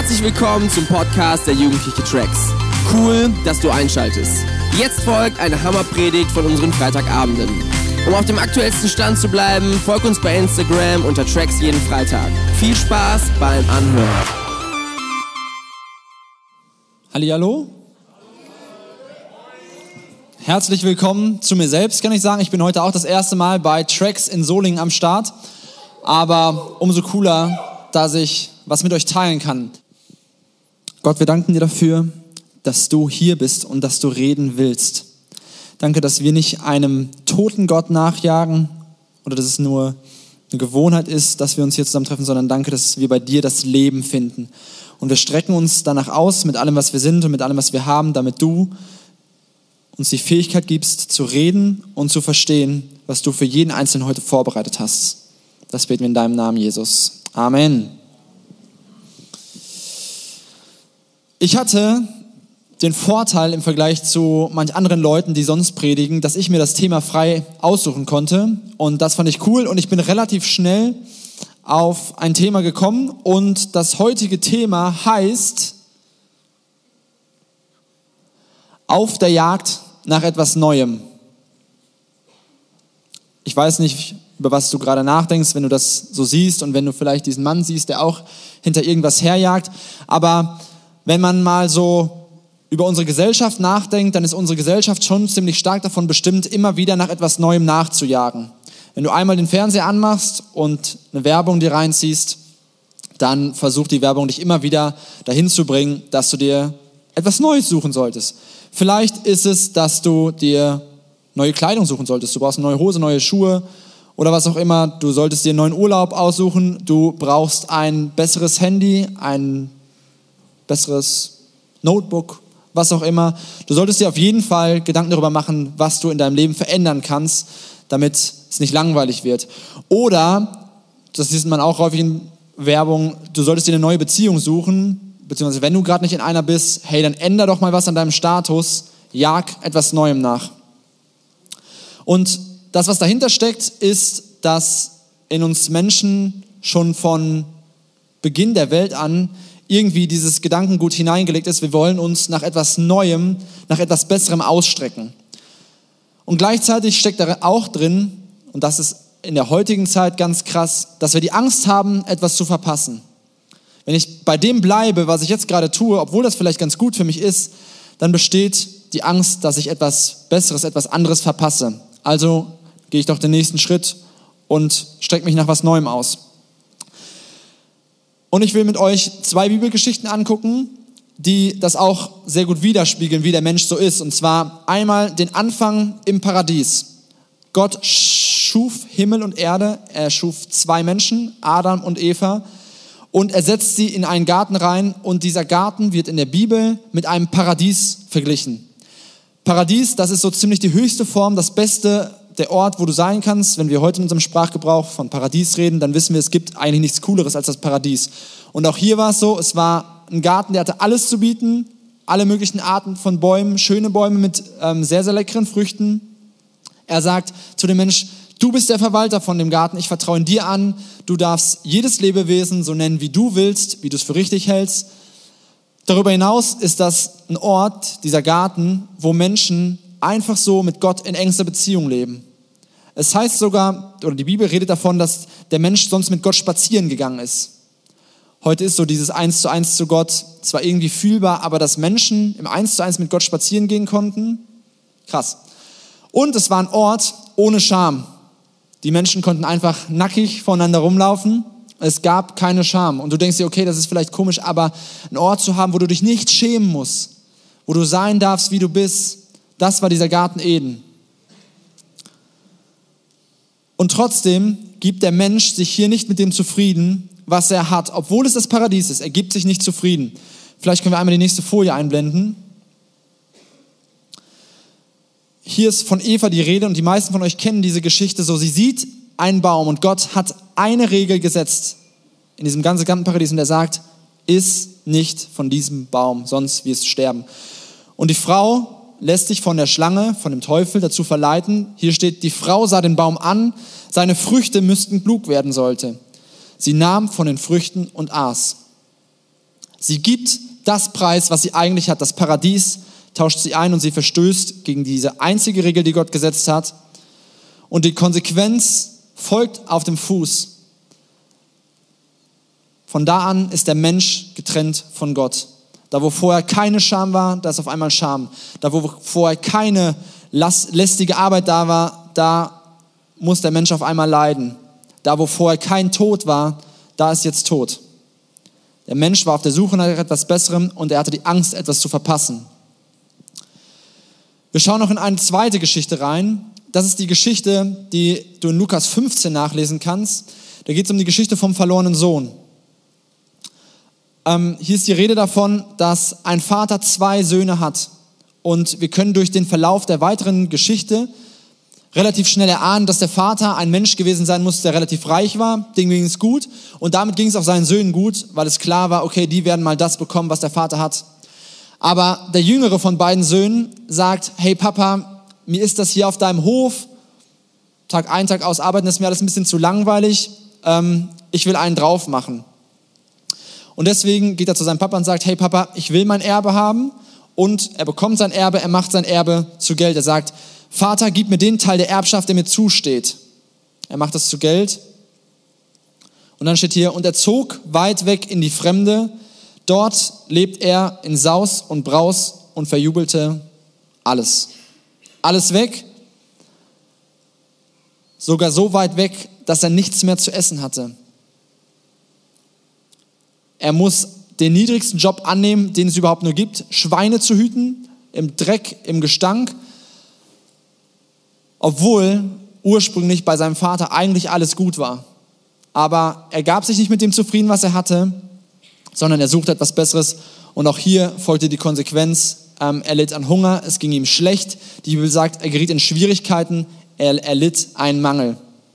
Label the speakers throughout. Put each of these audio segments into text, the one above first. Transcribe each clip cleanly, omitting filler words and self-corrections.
Speaker 1: Herzlich willkommen zum Podcast der Jugendliche Tracks. Cool, dass du einschaltest. Jetzt folgt eine Hammerpredigt von unseren Freitagabenden. Um auf dem aktuellsten Stand zu bleiben, folg uns bei Instagram unter Tracks jeden Freitag. Viel Spaß beim Anhören.
Speaker 2: Hallihallo. Herzlich willkommen zu mir selbst, kann ich sagen. Ich bin heute auch das erste Mal bei Tracks in Solingen am Start. Aber umso cooler, dass ich was mit euch teilen kann. Gott, wir danken dir dafür, dass du hier bist und dass du reden willst. Danke, dass wir nicht einem toten Gott nachjagen oder dass es nur eine Gewohnheit ist, dass wir uns hier zusammentreffen, sondern danke, dass wir bei dir das Leben finden. Und wir strecken uns danach aus mit allem, was wir sind und mit allem, was wir haben, damit du uns die Fähigkeit gibst, zu reden und zu verstehen, was du für jeden Einzelnen heute vorbereitet hast. Das beten wir in deinem Namen, Jesus. Amen. Ich hatte den Vorteil im Vergleich zu manch anderen Leuten, die sonst predigen, dass ich mir das Thema frei aussuchen konnte. Und das fand ich cool und ich bin relativ schnell auf ein Thema gekommen. Und das heutige Thema heißt Auf der Jagd nach etwas Neuem. Ich weiß nicht, über was du gerade nachdenkst, wenn du das so siehst und wenn du vielleicht diesen Mann siehst, der auch hinter irgendwas herjagt. Aber wenn man mal so über unsere Gesellschaft nachdenkt, dann ist unsere Gesellschaft schon ziemlich stark davon bestimmt, immer wieder nach etwas Neuem nachzujagen. Wenn du einmal den Fernseher anmachst und eine Werbung dir reinziehst, dann versucht die Werbung dich immer wieder dahin zu bringen, dass du dir etwas Neues suchen solltest. Vielleicht ist es, dass du dir neue Kleidung suchen solltest. Du brauchst eine neue Hose, neue Schuhe oder was auch immer. Du solltest dir einen neuen Urlaub aussuchen. Du brauchst ein besseres Handy, ein besseres Notebook, was auch immer. Du solltest dir auf jeden Fall Gedanken darüber machen, was du in deinem Leben verändern kannst, damit es nicht langweilig wird. Oder, das sieht man auch häufig in Werbung, du solltest dir eine neue Beziehung suchen, beziehungsweise wenn du gerade nicht in einer bist, hey, dann änder doch mal was an deinem Status, jag etwas Neuem nach. Und das, was dahinter steckt, ist, dass in uns Menschen schon von Beginn der Welt an irgendwie dieses Gedankengut hineingelegt ist, wir wollen uns nach etwas Neuem, nach etwas Besserem ausstrecken. Und gleichzeitig steckt da auch drin, und das ist in der heutigen Zeit ganz krass, dass wir die Angst haben, etwas zu verpassen. Wenn ich bei dem bleibe, was ich jetzt gerade tue, obwohl das vielleicht ganz gut für mich ist, dann besteht die Angst, dass ich etwas Besseres, etwas anderes verpasse. Also gehe ich doch den nächsten Schritt und strecke mich nach was Neuem aus. Und ich will mit euch 2 Bibelgeschichten angucken, die das auch sehr gut widerspiegeln, wie der Mensch so ist. Und zwar einmal den Anfang im Paradies. Gott schuf Himmel und Erde. Er schuf 2 Menschen, Adam und Eva. Und er setzt sie in einen Garten rein. Und dieser Garten wird in der Bibel mit einem Paradies verglichen. Paradies, das ist so ziemlich die höchste Form, das Beste, der Ort, wo du sein kannst. Wenn wir heute in unserem Sprachgebrauch von Paradies reden, dann wissen wir, es gibt eigentlich nichts Cooleres als das Paradies. Und auch hier war es so, es war ein Garten, der hatte alles zu bieten, alle möglichen Arten von Bäumen, schöne Bäume mit sehr, sehr leckeren Früchten. Er sagt zu dem Mensch, du bist der Verwalter von dem Garten, ich vertraue dir an, du darfst jedes Lebewesen so nennen, wie du willst, wie du es für richtig hältst. Darüber hinaus ist das ein Ort, dieser Garten, wo Menschen einfach so mit Gott in engster Beziehung leben. Es heißt sogar, oder die Bibel redet davon, dass der Mensch sonst mit Gott spazieren gegangen ist. Heute ist so dieses 1:1 zu Gott zwar irgendwie fühlbar, aber dass Menschen im 1:1 mit Gott spazieren gehen konnten, krass. Und es war ein Ort ohne Scham. Die Menschen konnten einfach nackig voneinander rumlaufen. Es gab keine Scham. Und du denkst dir, okay, das ist vielleicht komisch, aber einen Ort zu haben, wo du dich nicht schämen musst, wo du sein darfst, wie du bist, das war dieser Garten Eden. Und trotzdem gibt der Mensch sich hier nicht mit dem zufrieden, was er hat. Obwohl es das Paradies ist, er gibt sich nicht zufrieden. Vielleicht können wir einmal die nächste Folie einblenden. Hier ist von Eva die Rede und die meisten von euch kennen diese Geschichte so. Sie sieht einen Baum und Gott hat eine Regel gesetzt in diesem ganzen Gartenparadies und er sagt, iss nicht von diesem Baum, sonst wirst du sterben. Und die Frau lässt sich von der Schlange, von dem Teufel dazu verleiten. Hier steht, die Frau sah den Baum an, seine Früchte müssten klug werden sollte. Sie nahm von den Früchten und aß. Sie gibt das preis, was sie eigentlich hat, das Paradies, tauscht sie ein und sie verstößt gegen diese einzige Regel, die Gott gesetzt hat. Und die Konsequenz folgt auf dem Fuß. Von da an ist der Mensch getrennt von Gott. Da, wo vorher keine Scham war, da ist auf einmal Scham. Da, wo vorher keine lästige Arbeit da war, da muss der Mensch auf einmal leiden. Da, wo vorher kein Tod war, da ist jetzt Tod. Der Mensch war auf der Suche nach etwas Besserem und er hatte die Angst, etwas zu verpassen. Wir schauen noch in eine zweite Geschichte rein. Das ist die Geschichte, die du in Lukas 15 nachlesen kannst. Da geht es um die Geschichte vom verlorenen Sohn. Hier ist die Rede davon, dass ein Vater 2 Söhne hat. Und wir können durch den Verlauf der weiteren Geschichte relativ schnell erahnen, dass der Vater ein Mensch gewesen sein muss, der relativ reich war. Dem ging es gut. Und damit ging es auch seinen Söhnen gut, weil es klar war, okay, die werden mal das bekommen, was der Vater hat. Aber der jüngere von beiden Söhnen sagt, hey Papa, mir ist das hier auf deinem Hof, Tag ein, Tag aus arbeiten, ist mir alles ein bisschen zu langweilig. Ich will einen drauf machen. Und deswegen geht er zu seinem Papa und sagt, hey Papa, ich will mein Erbe haben. Und er bekommt sein Erbe, er macht sein Erbe zu Geld. Er sagt, Vater, gib mir den Teil der Erbschaft, der mir zusteht. Er macht das zu Geld. Und dann steht hier, und er zog weit weg in die Fremde. Dort lebt er in Saus und Braus und verjubelte alles. Alles weg. Sogar so weit weg, dass er nichts mehr zu essen hatte. Er muss den niedrigsten Job annehmen, den es überhaupt nur gibt, Schweine zu hüten, im Dreck, im Gestank, obwohl ursprünglich bei seinem Vater eigentlich alles gut war. Aber er gab sich nicht mit dem zufrieden, was er hatte, sondern er suchte etwas Besseres. Und auch hier folgte die Konsequenz. Er litt an Hunger, es ging ihm schlecht. Die Bibel sagt, er geriet in Schwierigkeiten, er litt einen Mangel.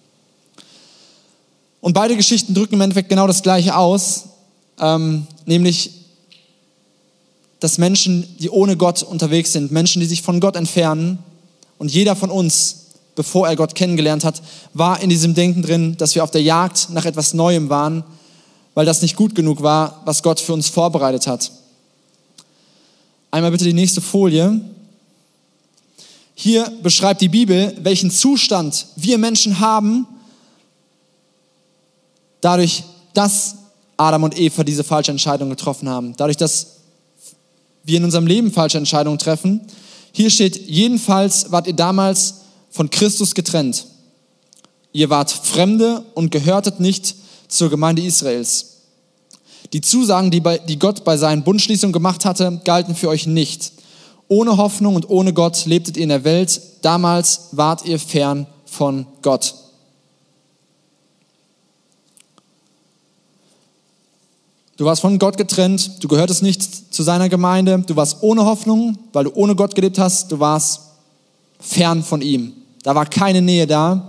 Speaker 2: Und beide Geschichten drücken im Endeffekt genau das Gleiche aus. Nämlich, dass Menschen, die ohne Gott unterwegs sind, Menschen, die sich von Gott entfernen, und jeder von uns, bevor er Gott kennengelernt hat, war in diesem Denken drin, dass wir auf der Jagd nach etwas Neuem waren, weil das nicht gut genug war, was Gott für uns vorbereitet hat. Einmal bitte die nächste Folie. Hier beschreibt die Bibel, welchen Zustand wir Menschen haben, dadurch, dass Adam und Eva diese falsche Entscheidung getroffen haben. Dadurch, dass wir in unserem Leben falsche Entscheidungen treffen. Hier steht, jedenfalls wart ihr damals von Christus getrennt. Ihr wart Fremde und gehörtet nicht zur Gemeinde Israels. Die Zusagen, die Gott bei seinen Bundschließungen gemacht hatte, galten für euch nicht. Ohne Hoffnung und ohne Gott lebtet ihr in der Welt. Damals wart ihr fern von Gott. Du warst von Gott getrennt, du gehörtest nicht zu seiner Gemeinde, du warst ohne Hoffnung, weil du ohne Gott gelebt hast, du warst fern von ihm. Da war keine Nähe da.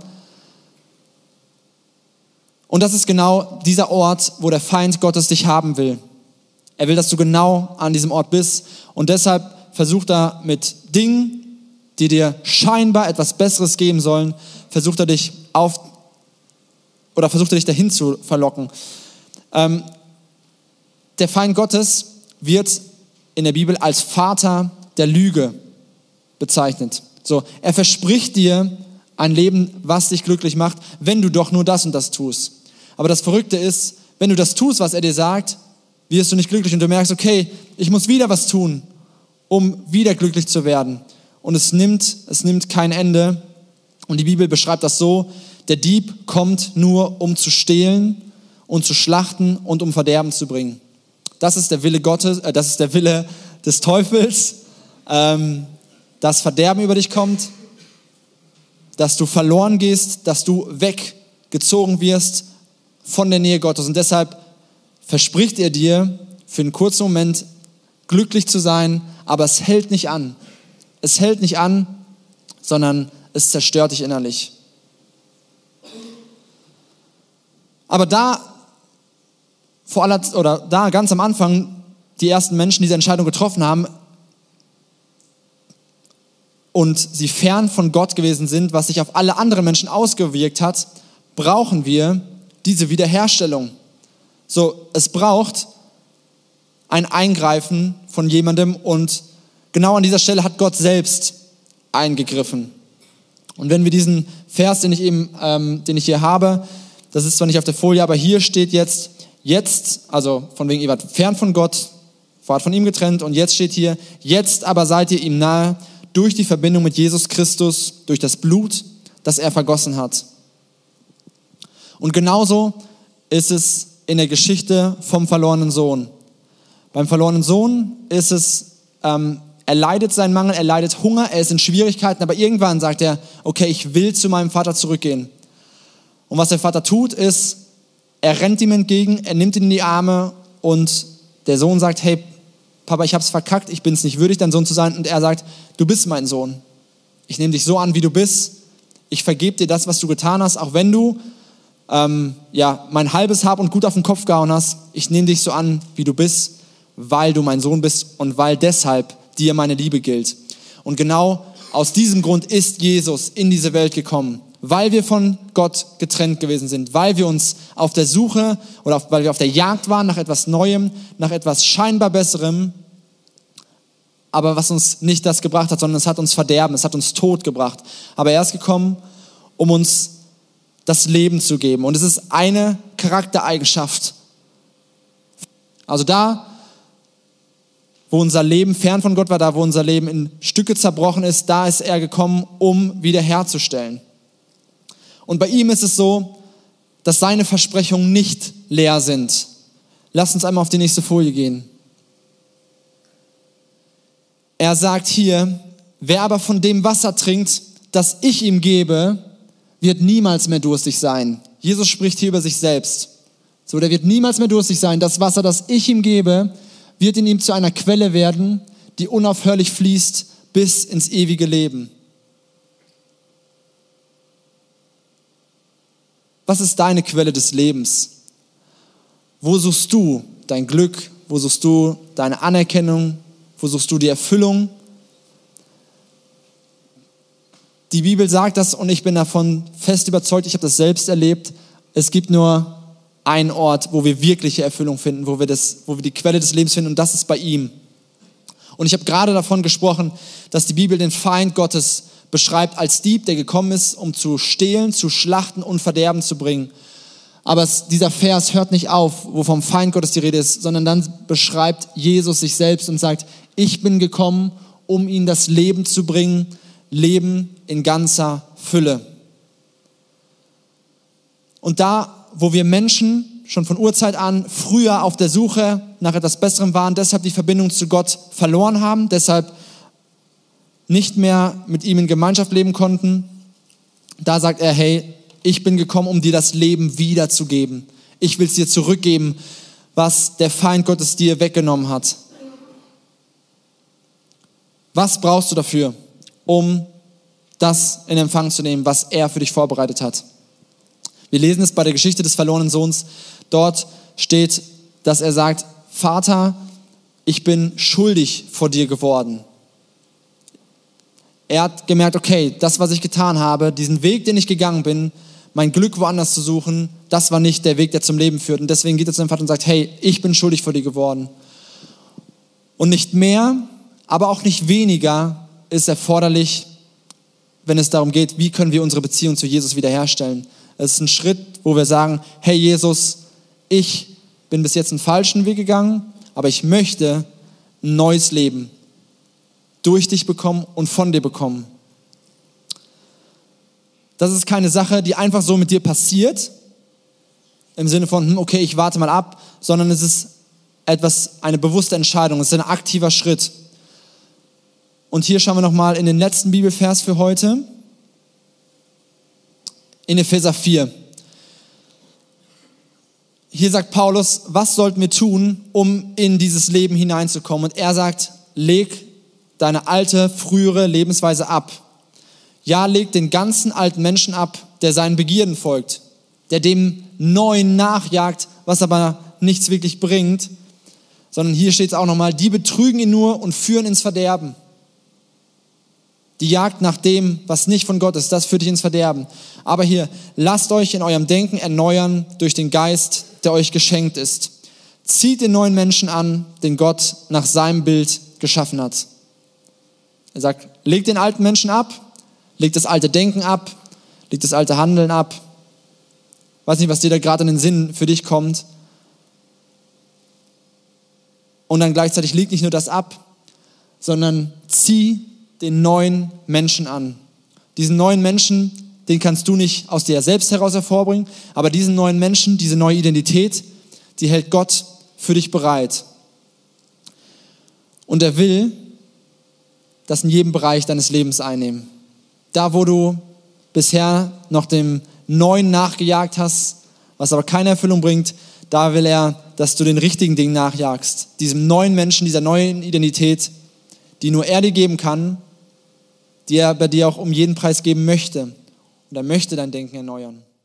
Speaker 2: Und das ist genau dieser Ort, wo der Feind Gottes dich haben will. Er will, dass du genau an diesem Ort bist. Und deshalb versucht er mit Dingen, die dir scheinbar etwas Besseres geben sollen, versucht er dich dahin zu verlocken. Der Feind Gottes wird in der Bibel als Vater der Lüge bezeichnet. So, er verspricht dir ein Leben, was dich glücklich macht, wenn du doch nur das und das tust. Aber das Verrückte ist, wenn du das tust, was er dir sagt, wirst du nicht glücklich und du merkst, okay, ich muss wieder was tun, um wieder glücklich zu werden. Und es nimmt kein Ende. Und die Bibel beschreibt das so, der Dieb kommt nur, um zu stehlen und zu schlachten und um Verderben zu bringen. Das ist der Wille Gottes, das ist der Wille des Teufels, dass Verderben über dich kommt, dass du verloren gehst, dass du weggezogen wirst von der Nähe Gottes. Und deshalb verspricht er dir für einen kurzen Moment glücklich zu sein, aber es hält nicht an. Es hält nicht an, sondern es zerstört dich innerlich. Aber da ganz am Anfang die ersten Menschen diese Entscheidung getroffen haben und sie fern von Gott gewesen sind, was sich auf alle anderen Menschen ausgewirkt hat, brauchen wir diese Wiederherstellung. So, es braucht ein Eingreifen von jemandem und genau an dieser Stelle hat Gott selbst eingegriffen. Und wenn wir diesen Vers, den ich hier habe, das ist zwar nicht auf der Folie, aber hier steht jetzt, also von wegen, ihr wart fern von Gott, wart von ihm getrennt und jetzt steht hier, jetzt aber seid ihr ihm nahe durch die Verbindung mit Jesus Christus, durch das Blut, das er vergossen hat. Und genauso ist es in der Geschichte vom verlorenen Sohn. Beim verlorenen Sohn ist es, er leidet seinen Mangel, er leidet Hunger, er ist in Schwierigkeiten, aber irgendwann sagt er, okay, ich will zu meinem Vater zurückgehen. Und was der Vater tut, ist, er rennt ihm entgegen, er nimmt ihn in die Arme und der Sohn sagt, hey, Papa, ich hab's verkackt, ich bin's nicht würdig, dein Sohn zu sein. Und er sagt, du bist mein Sohn. Ich nehme dich so an, wie du bist. Ich vergebe dir das, was du getan hast, auch wenn du mein halbes Hab und Gut auf den Kopf gehauen hast. Ich nehme dich so an, wie du bist, weil du mein Sohn bist und weil deshalb dir meine Liebe gilt. Und genau aus diesem Grund ist Jesus in diese Welt gekommen, weil wir von Gott getrennt gewesen sind, weil wir uns auf der Suche oder weil wir auf der Jagd waren nach etwas Neuem, nach etwas scheinbar Besserem, aber was uns nicht das gebracht hat, sondern es hat uns Verderben, es hat uns Tod gebracht. Aber er ist gekommen, um uns das Leben zu geben. Und es ist eine Charaktereigenschaft. Also da, wo unser Leben fern von Gott war, da, wo unser Leben in Stücke zerbrochen ist, da ist er gekommen, um wiederherzustellen. Und bei ihm ist es so, dass seine Versprechungen nicht leer sind. Lass uns einmal auf die nächste Folie gehen. Er sagt hier, wer aber von dem Wasser trinkt, das ich ihm gebe, wird niemals mehr durstig sein. Jesus spricht hier über sich selbst. So, der wird niemals mehr durstig sein. Das Wasser, das ich ihm gebe, wird in ihm zu einer Quelle werden, die unaufhörlich fließt bis ins ewige Leben. Was ist deine Quelle des Lebens? Wo suchst du dein Glück? Wo suchst du deine Anerkennung? Wo suchst du die Erfüllung? Die Bibel sagt das und ich bin davon fest überzeugt, ich habe das selbst erlebt. Es gibt nur einen Ort, wo wir wirkliche Erfüllung finden, wo wir die Quelle des Lebens finden und das ist bei ihm. Und ich habe gerade davon gesprochen, dass die Bibel den Feind Gottes beschreibt als Dieb, der gekommen ist, um zu stehlen, zu schlachten und Verderben zu bringen. Aber dieser Vers hört nicht auf, wo vom Feind Gottes die Rede ist, sondern dann beschreibt Jesus sich selbst und sagt, ich bin gekommen, um ihnen das Leben zu bringen, Leben in ganzer Fülle. Und da, wo wir Menschen schon von Urzeit an früher auf der Suche nach etwas Besserem waren, deshalb die Verbindung zu Gott verloren haben, deshalb nicht mehr mit ihm in Gemeinschaft leben konnten, da sagt er, hey, ich bin gekommen, um dir das Leben wiederzugeben. Ich will es dir zurückgeben, was der Feind Gottes dir weggenommen hat. Was brauchst du dafür, um das in Empfang zu nehmen, was er für dich vorbereitet hat? Wir lesen es bei der Geschichte des verlorenen Sohns. Dort steht, dass er sagt, Vater, ich bin schuldig vor dir geworden. Er hat gemerkt, okay, das, was ich getan habe, diesen Weg, den ich gegangen bin, mein Glück woanders zu suchen, das war nicht der Weg, der zum Leben führt. Und deswegen geht er zu seinem Vater und sagt, hey, ich bin schuldig vor dir geworden. Und nicht mehr, aber auch nicht weniger ist erforderlich, wenn es darum geht, wie können wir unsere Beziehung zu Jesus wiederherstellen. Es ist ein Schritt, wo wir sagen, hey Jesus, ich bin bis jetzt einen falschen Weg gegangen, aber ich möchte ein neues Leben durch dich bekommen und von dir bekommen. Das ist keine Sache, die einfach so mit dir passiert, im Sinne von, okay, ich warte mal ab, sondern es ist eine bewusste Entscheidung, es ist ein aktiver Schritt. Und hier schauen wir nochmal in den letzten Bibelvers für heute, in Epheser 4. Hier sagt Paulus, was sollten wir tun, um in dieses Leben hineinzukommen? Und er sagt, leg deine alte, frühere Lebensweise ab. Ja, leg den ganzen alten Menschen ab, der seinen Begierden folgt, der dem Neuen nachjagt, was aber nichts wirklich bringt, sondern hier steht es auch nochmal, die betrügen ihn nur und führen ins Verderben. Die Jagd nach dem, was nicht von Gott ist, das führt dich ins Verderben. Aber hier, lasst euch in eurem Denken erneuern durch den Geist, der euch geschenkt ist. zieht den neuen Menschen an, den Gott nach seinem Bild geschaffen hat. Er sagt, leg den alten Menschen ab, leg das alte Denken ab, leg das alte Handeln ab. Ich weiß nicht, was dir da gerade in den Sinn für dich kommt. Und dann gleichzeitig leg nicht nur das ab, sondern zieh den neuen Menschen an. Diesen neuen Menschen, den kannst du nicht aus dir selbst heraus hervorbringen, aber diesen neuen Menschen, diese neue Identität, die hält Gott für dich bereit. Und er will das in jedem Bereich deines Lebens einnehmen. Da, wo du bisher noch dem Neuen nachgejagt hast, was aber keine Erfüllung bringt, da will er, dass du den richtigen Dingen nachjagst. Diesem neuen Menschen, dieser neuen Identität, die nur er dir geben kann, die er bei dir auch um jeden Preis geben möchte. Und er möchte dein Denken erneuern.